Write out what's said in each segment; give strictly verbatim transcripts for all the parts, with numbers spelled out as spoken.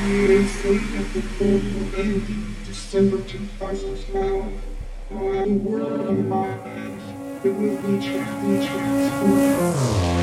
December two thousand twelve. I had a world in my hands. It will be transformed.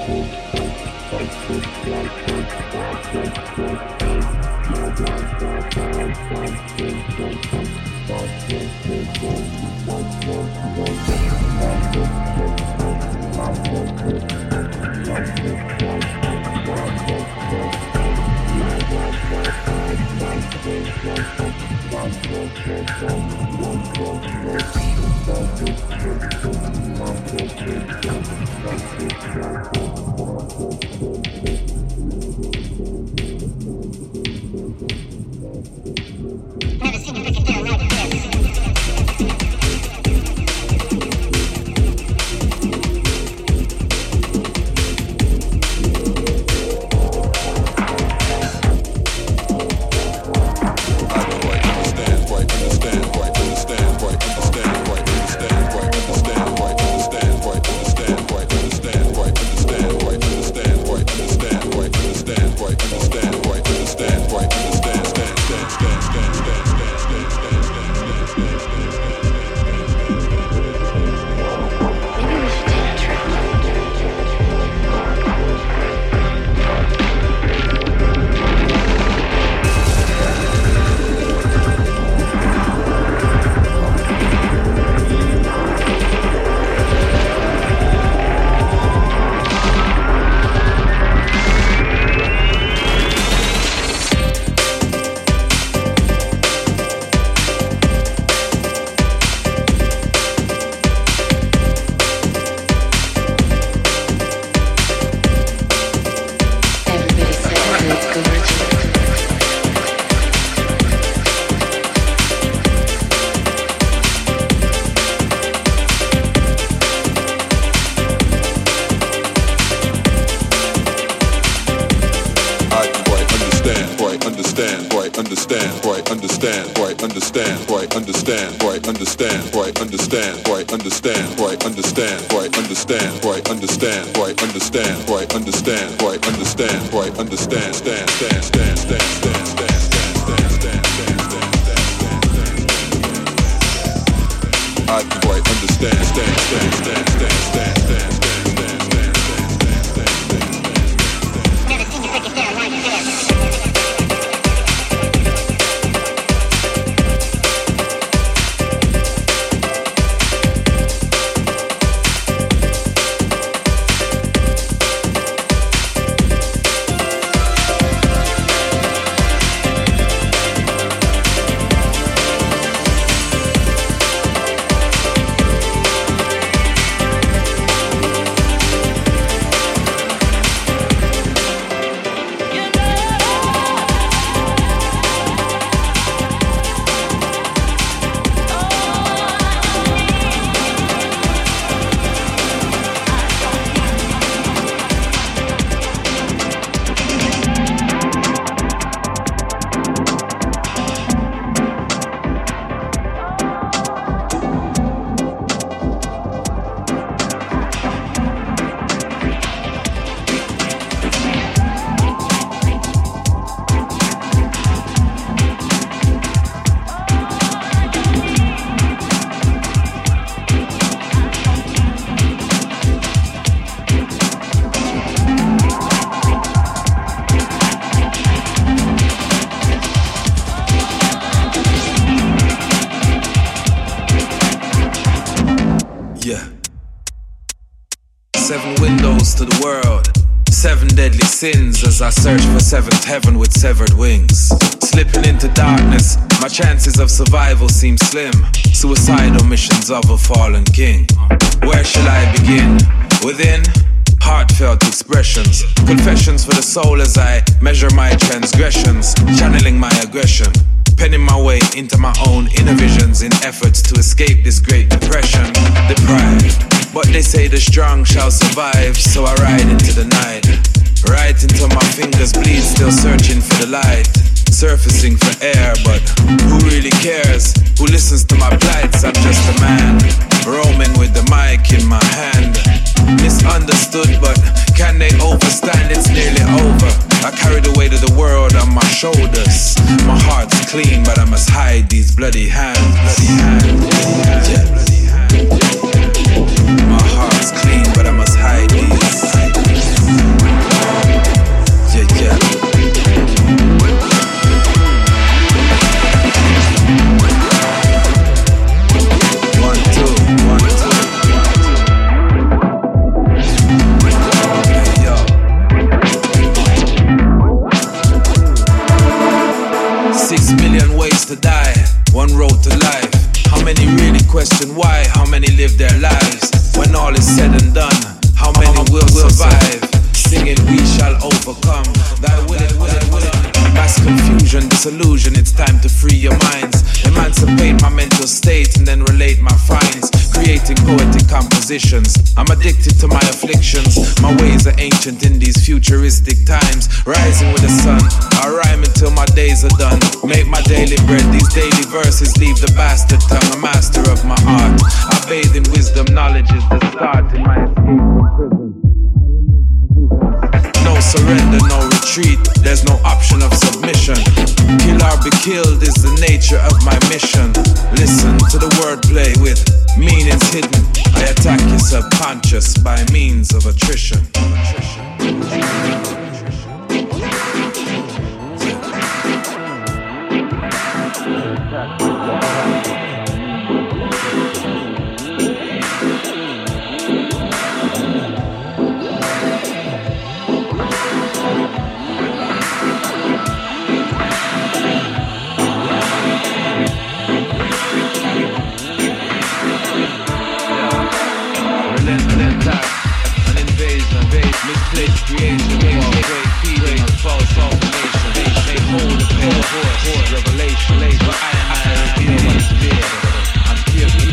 Sins as I search for seventh heaven with severed wings. Slipping into darkness, my chances of survival seem slim. Suicidal missions of a fallen king. Where shall I begin? Within? Heartfelt expressions. Confessions for the soul as I measure my transgressions. Channeling my aggression. Penning my way into my own inner visions in efforts to escape this great depression. Deprived. But they say the strong shall survive, so I ride into the night. Right until my fingers bleed, still searching for the light. Surfacing for air, but who really cares? Who listens to my plights? I'm just a man, roaming with the mic in my hand. Misunderstood, but can they overstand? It's nearly over. I carry the weight of the world on my shoulders. My heart's clean, but I must hide these bloody hands. Bloody hands, bloody hands, yeah. Bloody hands. My heart's clean, but I must hide these. will survive. Singing, we shall overcome. Thy will, thy will. Mass confusion, disillusion, it's time to free your minds. Emancipate my mental state and then relate my finds. Creating poetic compositions. I'm addicted to my afflictions. My ways are ancient in these futuristic times. Rising with the sun, I rhyme until my days are done. Make my daily bread, these daily verses leave the bastard tongue. A master of my art, I bathe in wisdom, knowledge is the start in my escape from prison. No surrender, no retreat, there's no option of submission. Kill or be killed is the nature of my mission. Listen to the wordplay with meanings hidden. I attack your subconscious by means of attrition. Misplaced creation, great feeding of false information. They hold the pale horse, revelation. But I am I reveal what is there. I'm here to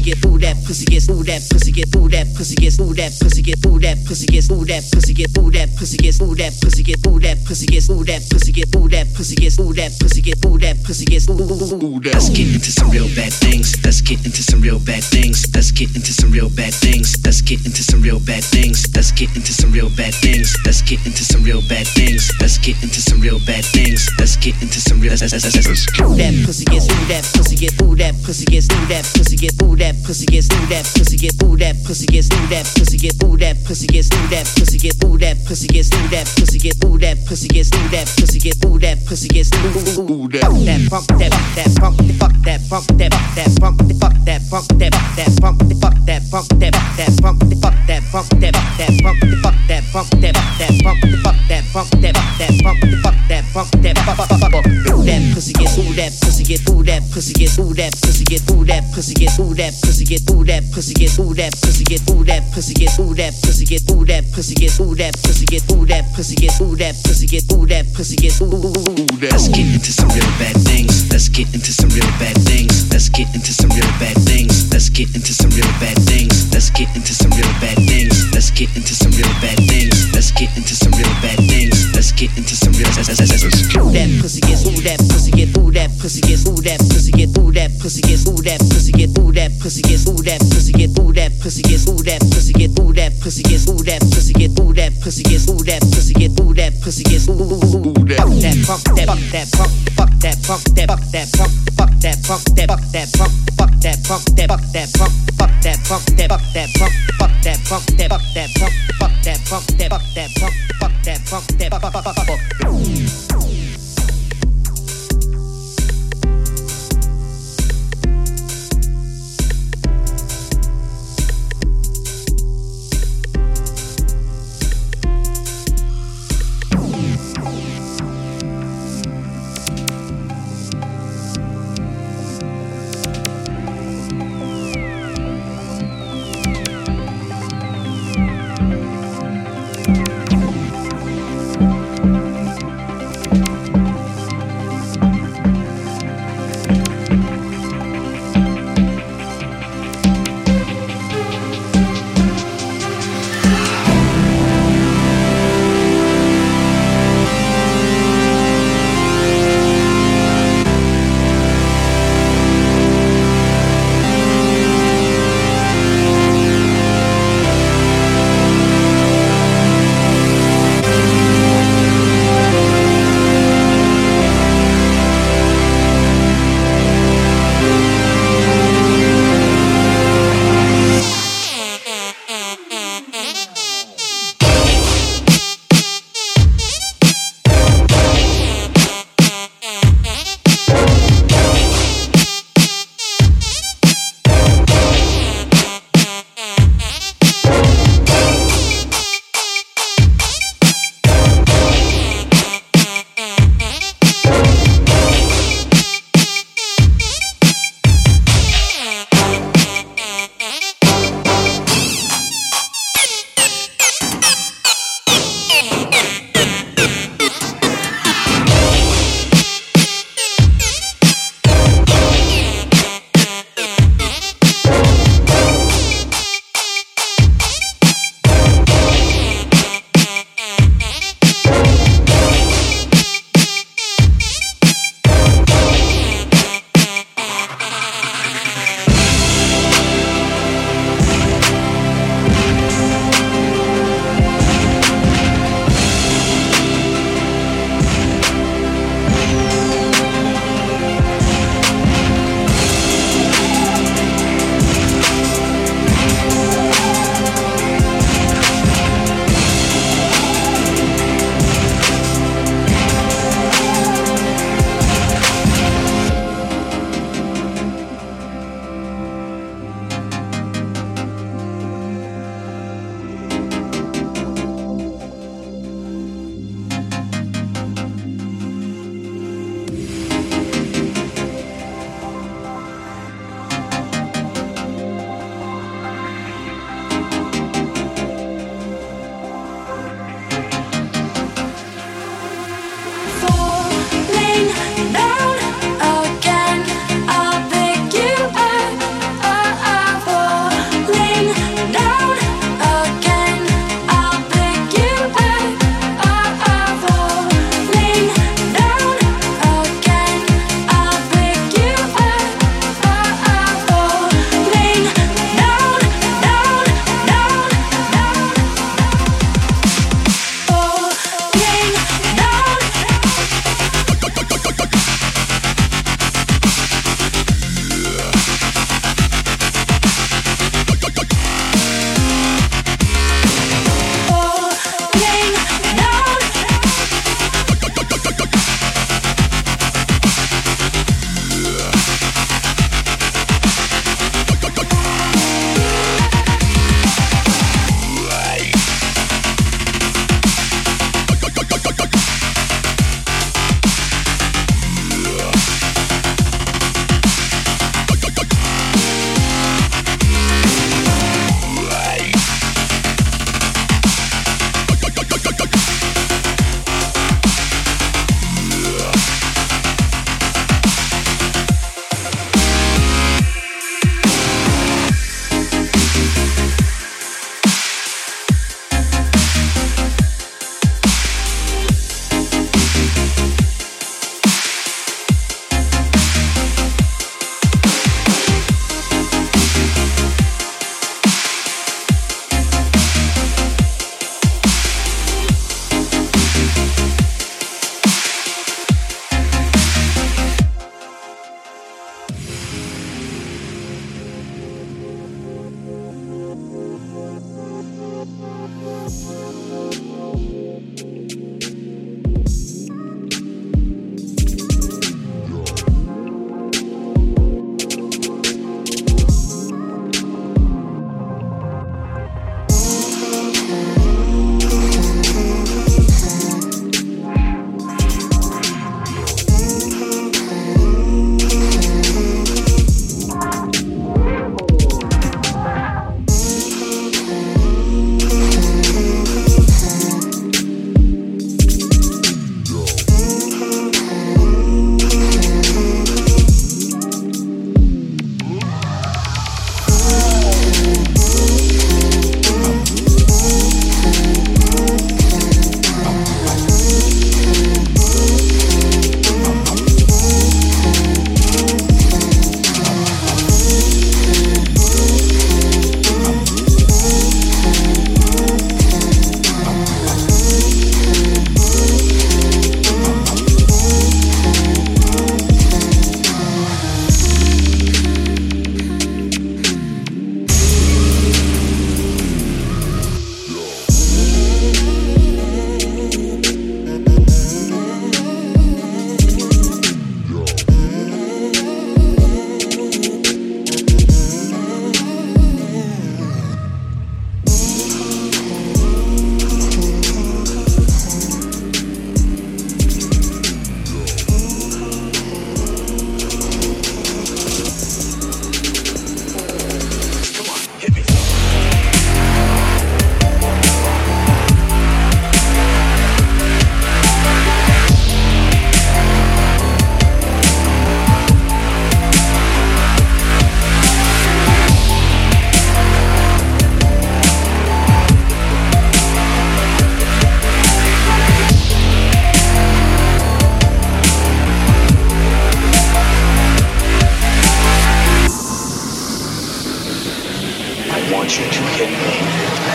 get ooh that pussy gets ooh that pussy get ooh that pussy gets ooh that pussy get ooh that pussy gets ooh that pussy get ooh that pussy gets ooh that pussy get ooh that pussy gets ooh that pussy get ooh that pussy gets ooh that pussy get ooh that pussy gets ooh ooh that. Let's get into some real bad things. Let's get into some real bad things. Let's get into some real bad things. Let's get into some real bad things. Let's get into some real bad things. Let's get into some real bad things. Let's get into some real bad things. Let's get into some real that pussy gets ooh that pussy get ooh that pussy gets ooh that pussy get ooh that pussy gets ooh that pussy get ooh that pussy gets ooh that pussy get ooh that pussy gets ooh that pussy get ooh that pussy gets ooh that pussy get ooh that pussy gets ooh that pussy get ooh that pussy gets ooh ooh that that pump that that pump fuck that pump that that pump fuck that pump that that pump fuck that pump that that pump fuck that pump that that pump fuck that pump that that pump fuck that pump that that pump fuck that pump that that pussy gets ooh that pussy get ooh that pussy gets ooh that pussy get ooh that pussy gets ooh that pussy get ooh that pussy gets ooh that pussy get ooh that pussy gets ooh that pussy get ooh that pussy gets ooh that pussy get ooh that pussy gets ooh that pussy get ooh that pussy gets ooh that. Let's get into some real bad things. Let's get into some real bad things. Let's get into some real bad things. Let's get into some real bad things. Let's get into some real bad things. Let's get into some real bad things. Let's get into some real bad things. Let's get into some real that pussy gets ooh that pussy get ooh that pussy gets ooh that pussy get ooh that pussy gets ooh that pussy get ooh that pussy gets ooh that pussy get ooh that pussy gets ooh that pussy get ooh that pussy gets ooh that pussy get ooh that pussy gets ooh that pussy get ooh that pussy gets ooh that that pump that fuck that pump fuck that pump that fuck that pump fuck that pump that fuck that pump fuck that pump that fuck that pump fuck that pump that fuck that pump fuck that pump that fuck that pump fuck that pump that fuck that pump fuck that pump that fuck fuck fuck fuck.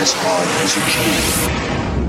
as hard as you can.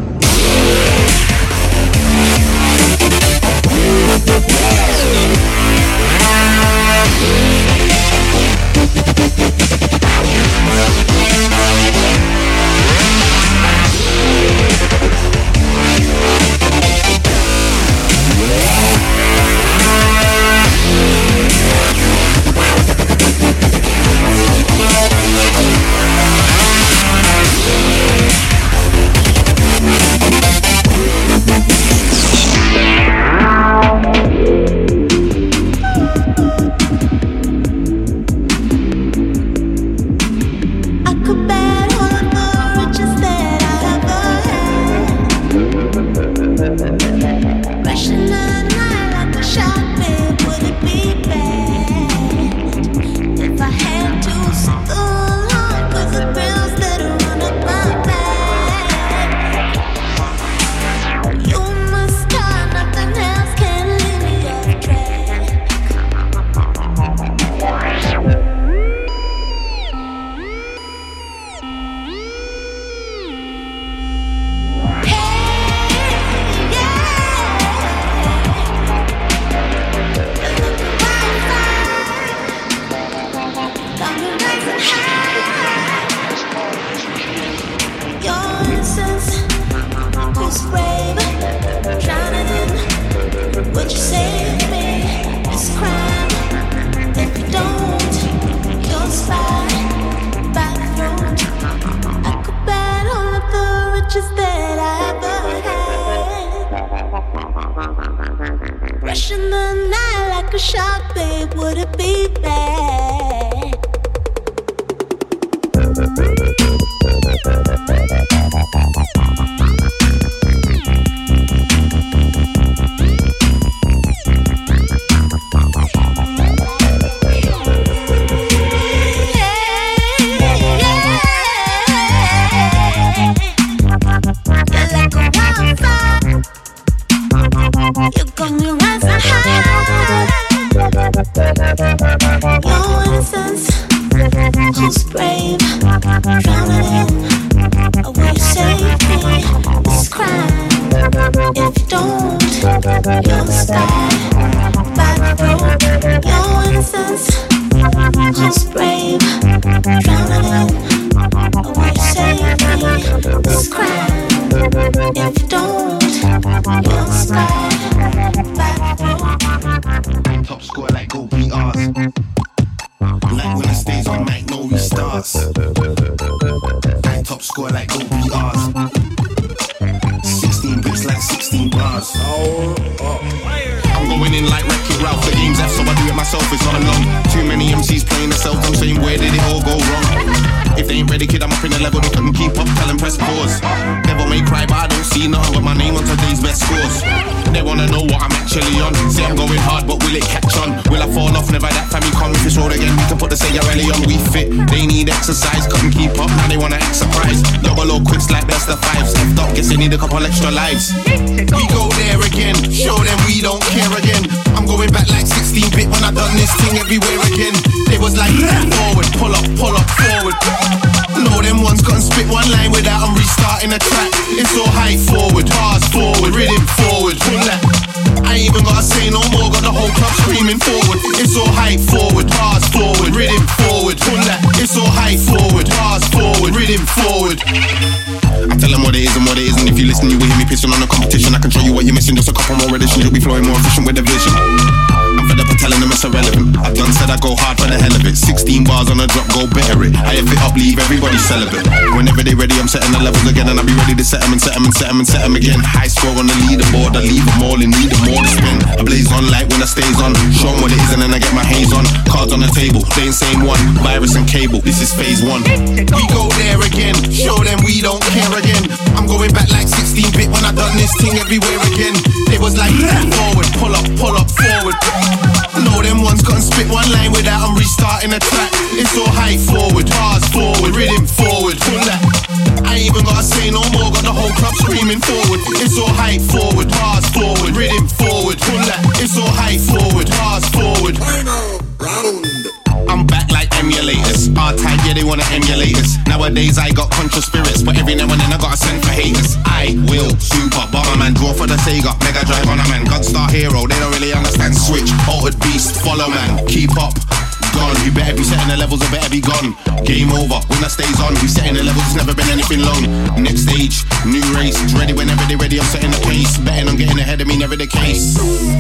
Exercise, couldn't keep up, now they wanna act surprised. Double low quicks like best of fives. Left up, guess they need a couple extra lives. We go there again, show them we don't care again. I'm going back like sixteen bit when I done this thing everywhere again. They was like, forward, pull up, pull up, forward. No, them ones couldn't spit one line without them restarting the track. It's all height forward, bars forward, rhythm forward, pull that. I ain't even gotta say no more, got the whole club screaming forward. It's all height forward, bars forward, rhythm forward, pull that. It's all height forward, bars forward, rhythm forward. I tell them what it is and what it isn't. If you listen, you will hear me pissing on the competition. I can show you what you're missing, just a couple more editions. You'll be flowing more efficient with the vision. I'm fed up of telling them it's irrelevant. I've done said I go hard for the hell of it. Sixteen bars on a drop, go better it. I F it up, leave everybody celibate. Whenever they ready, I'm setting the levels again, and I'll be ready to set them and set them and set them and set them again. High score on the leaderboard, I leave them all in need of more to spend. I blaze on light when I stays on. Show them what it is and then I get my haze on. Cards on the table, they ain't same one. Virus and cable, this is phase one. We go there again, show them we don't care again. I'm going back like sixteen bit when I done this thing everywhere again. They was like, forward, pull up, pull up, forward. No, them ones couldn't spit one line without them restarting the track. It's all height forward, bars forward, rhythm forward, pull that. I ain't even gotta say no more, got the whole club screaming forward. It's all height forward, bars forward, rhythm forward, pull that. It's all height forward, bars forward. I'm back like emulators. R-Type, yeah, they wanna emulate us. Nowadays I got conscious spirits, but every man, draw for the Sega, Mega Drive on a man. Gunstar hero, they don't really understand. Switch, altered beast, follow man, keep up. Gone, you better be setting the levels or better be gone. Game over, winner stays on. We setting the levels, it's never been anything long. Next stage, new race, ready whenever they ready, I'm setting the pace. Betting on getting ahead of me, never the case.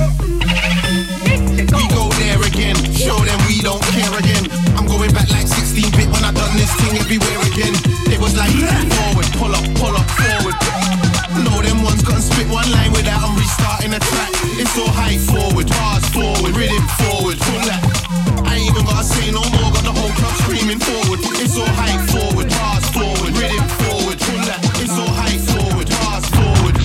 We go there again, show them we don't care again. I'm going back like sixteen bit when I done this thing everywhere again. It was like forward, pull up, pull up, forward. No, them ones can't spit one line without I'm restarting the track. It's all high forward, bars forward, rhythm forward, pull that. I ain't even gotta say no more, got the whole club screaming forward. It's all high forward, bars forward, rhythm forward, pull that. It's all high forward, bars forward.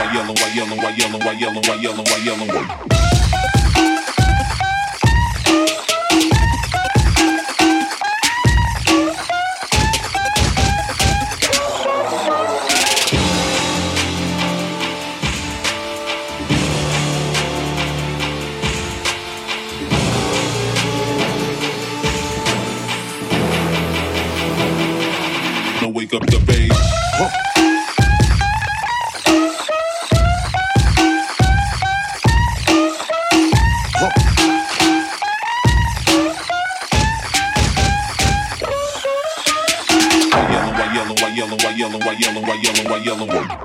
why yelling, why yelling, why yelling, why yelling, why yelling, why yelling, why. Wake up the bass. Whoa. Why yelling, why yelling, why yelling, why yelling, why yelling, why yelling, why yelling.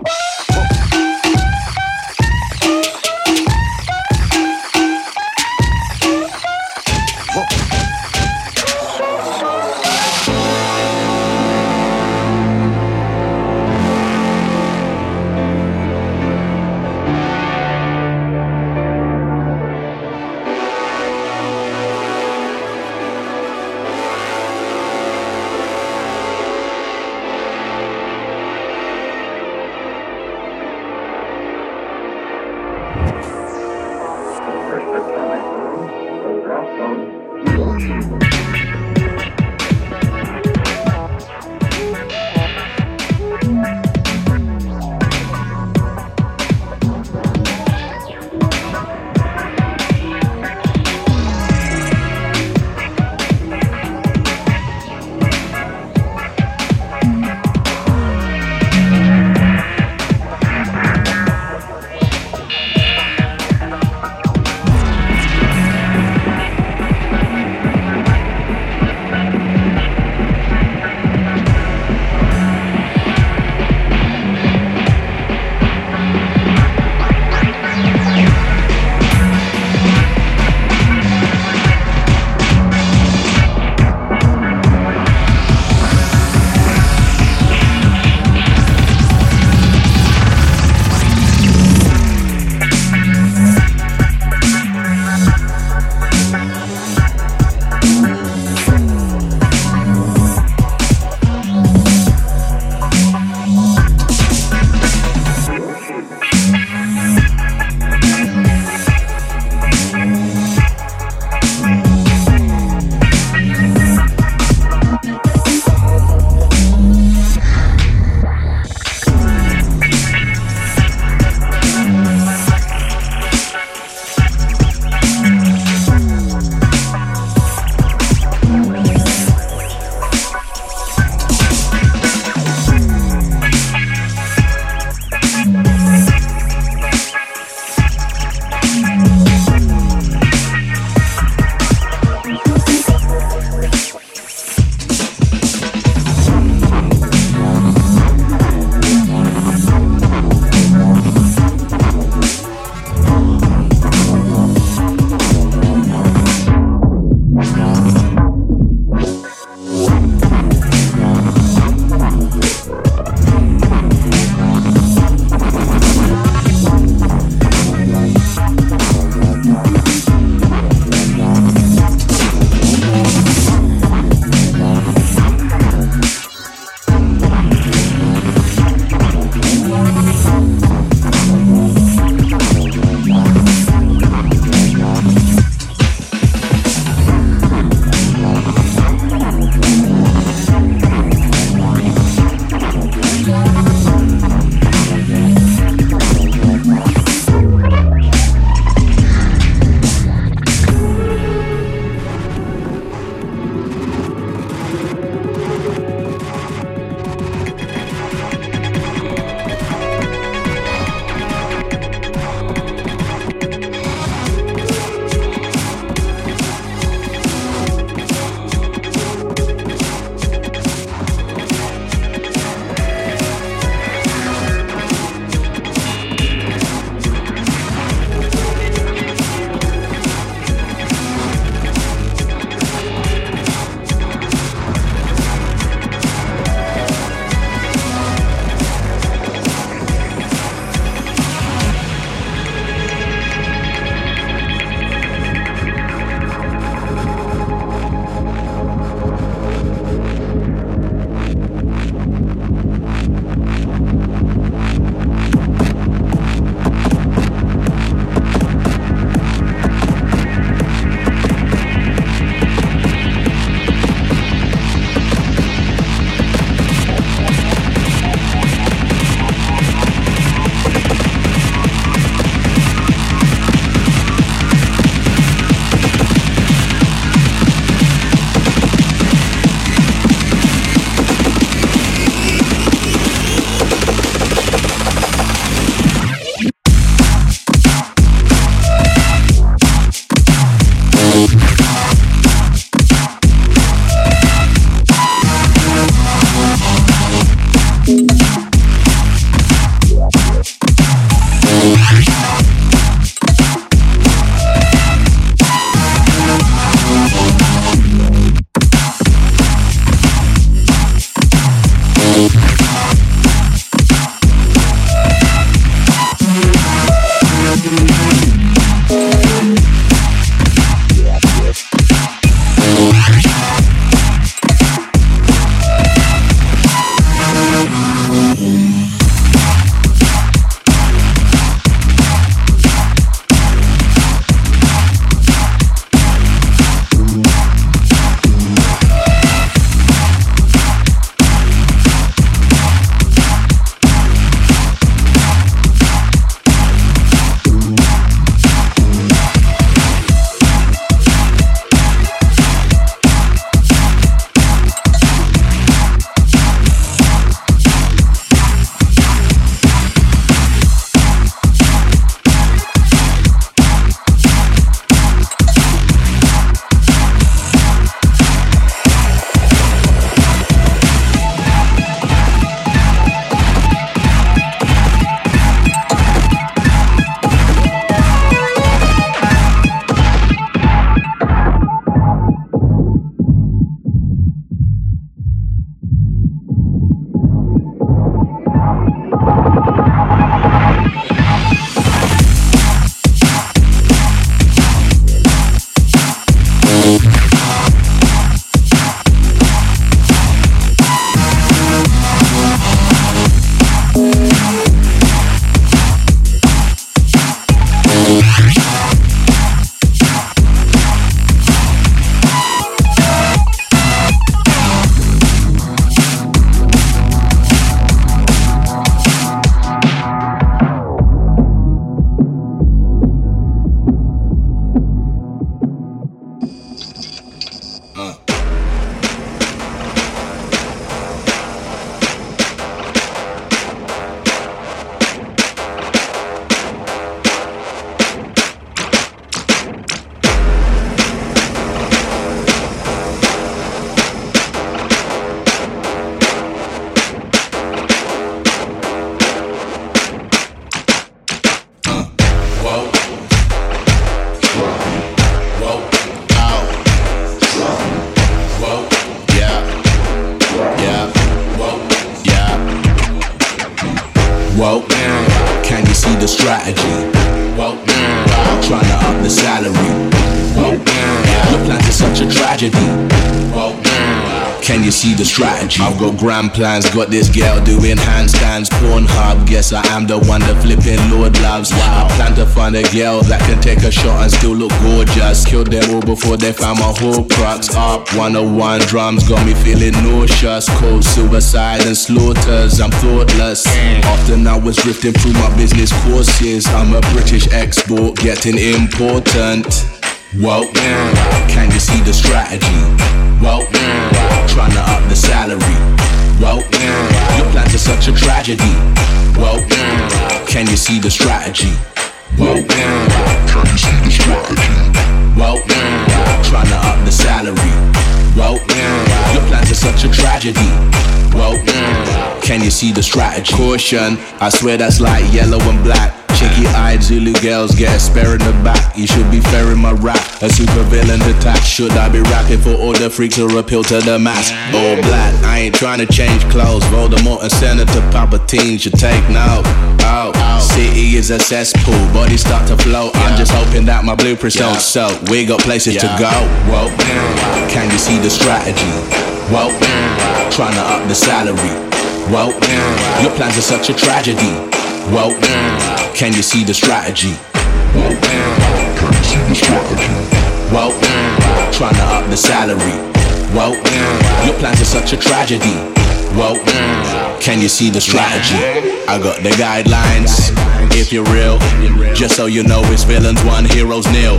Can you see the strategy? Well, trying to up the salary. Well, your plans are such a tragedy. Well, can you see the strategy? I've got grand plans, got this girl doing handstands, Pornhub. Guess I am the one that flipping Lord loves. I plan to find a girl that can take a shot and still look gorgeous. Killed them all before they found my whole crux. Up one oh one drums got me feeling nauseous. Cold suicide and slaughters, I'm thoughtless. Often I was drifting through my business courses. I'm a British export, getting important. Whoa, can you see the strategy? Whoa, trying to up the salary. Whoa, your plans are such a tragedy. Whoa, can you see the strategy? Whoa, can you see the strategy? Whoa, trying to up the salary. Whoa, your plans are such a tragedy. Whoa, can you see the strategy? Caution, I swear that's like yellow and black. Cheeky-eyed Zulu girls get a spare in the back. You should be fair in my rap, a super villain attack. Should I be rapping for all the freaks or appeal to the mass? All black, I ain't trying to change clothes. Voldemort and Senator Palpatine should take note. Oh, city is a cesspool, bodies start to float. I'm just hoping that my blueprints don't soak. We got places to go. Whoa, can you see the strategy? Whoa, trying to up the salary. Whoa, your plans are such a tragedy. Whoa, can you see the strategy? Whoa, can you see the strategy? Whoa, trying to up the salary. Whoa, your plans are such a tragedy. Whoa, can you see the strategy? I got the guidelines, if you're real. Just so you know it's villains one, heroes nil.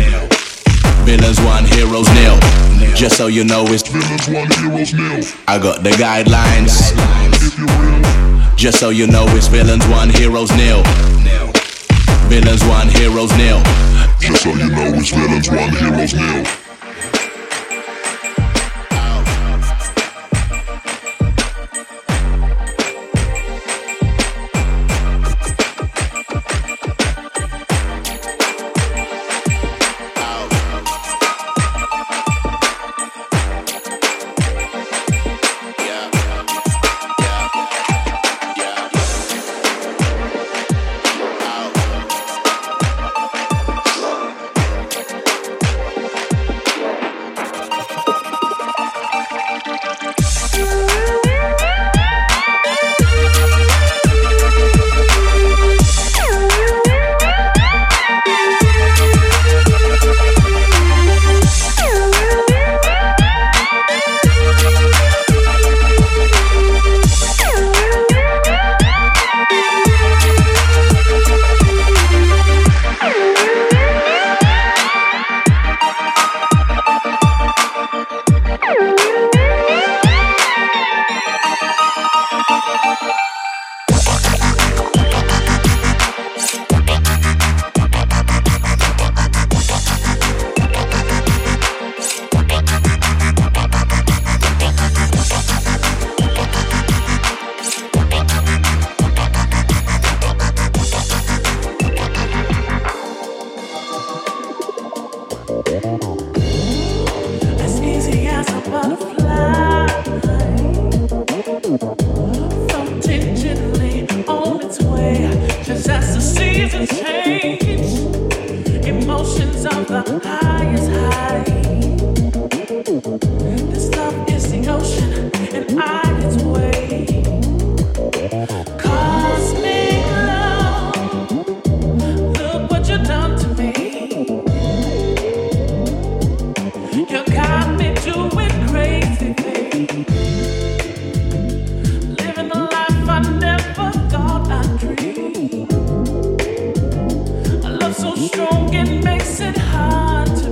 Villains one, heroes nil. Just so you know it's villains one, heroes nil. I got the guidelines, if you're real. Just so you know it's villains one, heroes nil. Villains one, heroes nil. Just so you know it's villains one, heroes nil. So strong it makes it hard to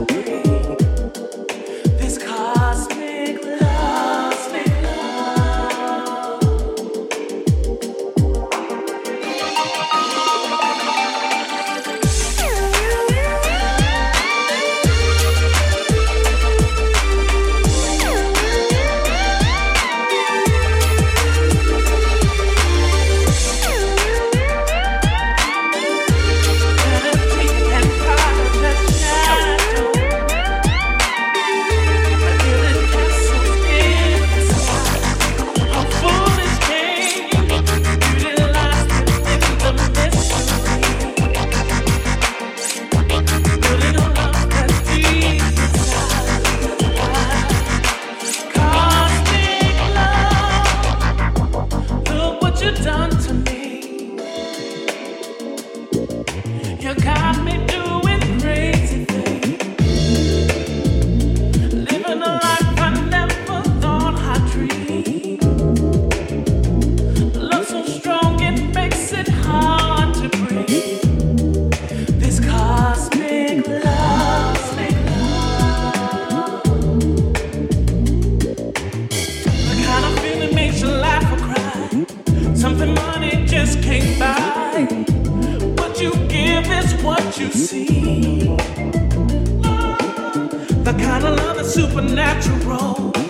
what you see. The kind of love that's supernatural.